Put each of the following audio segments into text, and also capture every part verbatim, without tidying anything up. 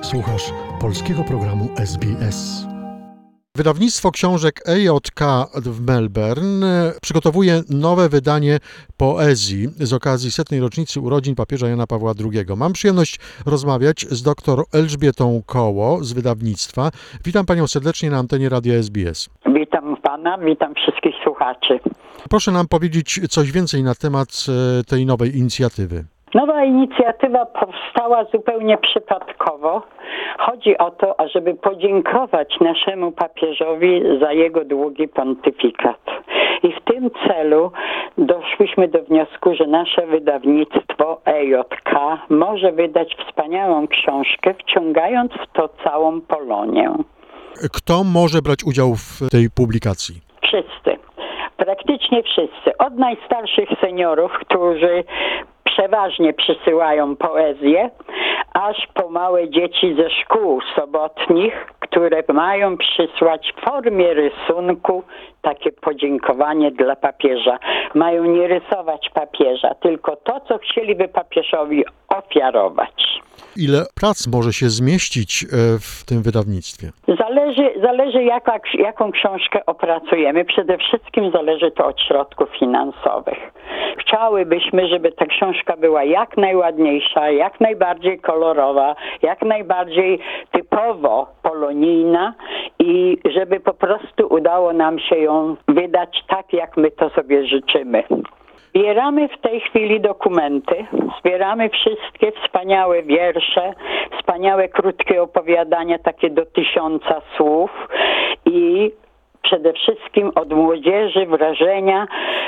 Słuchasz polskiego programu S B S. Wydawnictwo książek E J K w Melbourne przygotowuje nowe wydanie poezji z okazji setnej rocznicy urodzin papieża Jana Pawła drugiego. Mam przyjemność rozmawiać z dr Elżbietą Koło z wydawnictwa. Witam Panią serdecznie na antenie Radia S B S. Witam Pana, witam wszystkich słuchaczy. Proszę nam powiedzieć coś więcej na temat tej nowej inicjatywy. Nowa inicjatywa powstała zupełnie przypadkowo. Chodzi o to, ażeby podziękować naszemu papieżowi za jego długi pontyfikat. I w tym celu doszliśmy do wniosku, że nasze wydawnictwo E J K może wydać wspaniałą książkę, wciągając w to całą Polonię. Kto może brać udział w tej publikacji? Wszyscy. Praktycznie wszyscy. Od najstarszych seniorów, którzy przeważnie przysyłają poezję, aż po małe dzieci ze szkół sobotnich, które mają przysłać w formie rysunku takie podziękowanie dla papieża. Mają nie rysować papieża, tylko to, co chcieliby papieżowi ofiarować. Ile prac może się zmieścić w tym wydawnictwie? Zależy, zależy jaka, jaką książkę opracujemy. Przede wszystkim zależy to od środków finansowych. Chciałybyśmy, żeby ta książka była jak najładniejsza, jak najbardziej kolorowa, jak najbardziej typowo polonijna i żeby po prostu udało nam się ją wydać tak, jak my to sobie życzymy. Zbieramy w tej chwili dokumenty, zbieramy wszystkie wspaniałe wiersze, wspaniałe krótkie opowiadania, takie do tysiąca słów i przede wszystkim od młodzieży wrażenia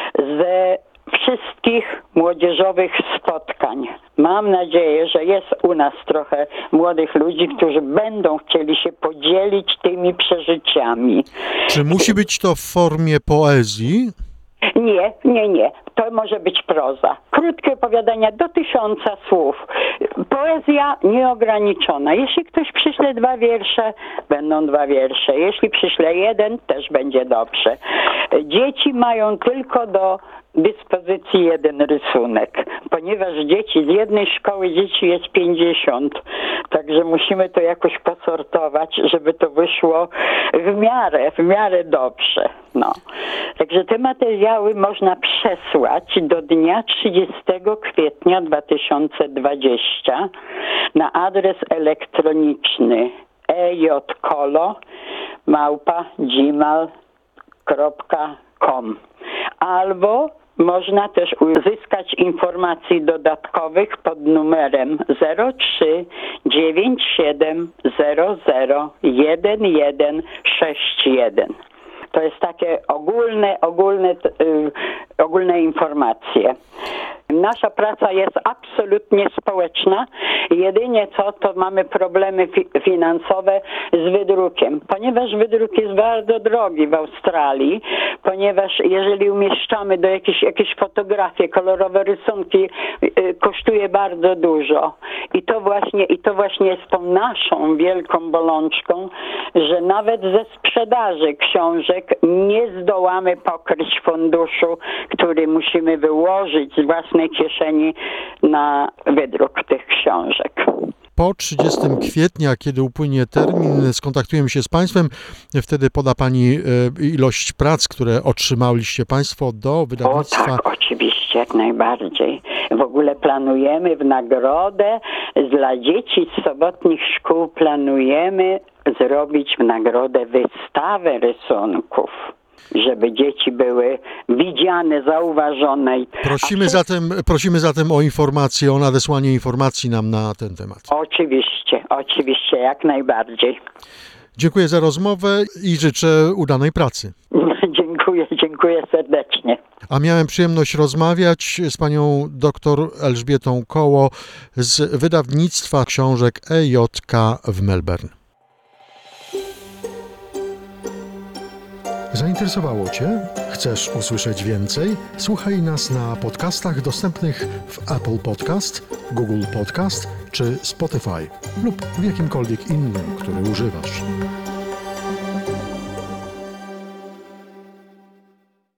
ze wszystkich młodzieżowych spotkań. Mam nadzieję, że jest u nas trochę młodych ludzi, którzy będą chcieli się podzielić tymi przeżyciami. Czy musi być to w formie poezji? Nie, nie, nie. To może być proza. Krótkie opowiadania do tysiąca słów. Poezja nieograniczona. Jeśli ktoś przyśle dwa wiersze, będą dwa wiersze. Jeśli przyśle jeden, też będzie dobrze. Dzieci mają tylko do dyspozycji jeden rysunek, ponieważ dzieci z jednej szkoły dzieci jest pięćdziesiąt, także musimy to jakoś posortować, żeby to wyszło w miarę, w miarę dobrze. No. Także te materiały można przesłać do dnia trzydziestego kwietnia dwa tysiące dwudziestego na adres elektroniczny ejkolo małpa gmail kropka com albo można też uzyskać informacji dodatkowych pod numerem zero trzy dziewięć siedem zero zero jeden jeden sześć jeden. To jest takie ogólne, ogólne, yy, ogólne informacje. Nasza praca jest absolutnie społeczna. Jedynie co, to mamy problemy fi- finansowe z wydrukiem, ponieważ wydruk jest bardzo drogi w Australii, ponieważ jeżeli umieszczamy do jakiejś, jakieś fotografie, kolorowe rysunki, yy, kosztuje bardzo dużo. I to właśnie, i to właśnie jest tą naszą wielką bolączką, że nawet ze sprzedaży książek nie zdołamy pokryć funduszu, który musimy wyłożyć z własnej kieszeni na wydruk tych książek. Po trzydziestego kwietnia, kiedy upłynie termin, skontaktujemy się z Państwem. Wtedy poda Pani ilość prac, które otrzymaliście Państwo do wydawnictwa. O tak, oczywiście, jak najbardziej. W ogóle planujemy w nagrodę dla dzieci z sobotnich szkół, planujemy zrobić w nagrodę wystawę rysunków, żeby dzieci były widziane, zauważone. Prosimy zatem, prosimy zatem o informację, o nadesłanie informacji nam na ten temat. Oczywiście, oczywiście, jak najbardziej. Dziękuję za rozmowę i życzę udanej pracy. Dziękuję, dziękuję serdecznie. A miałem przyjemność rozmawiać z panią dr Elżbietą Koło z wydawnictwa książek E J K w Melbourne. Zainteresowało Cię? Chcesz usłyszeć więcej? Słuchaj nas na podcastach dostępnych w Apple Podcast, Google Podcast czy Spotify lub w jakimkolwiek innym, który używasz.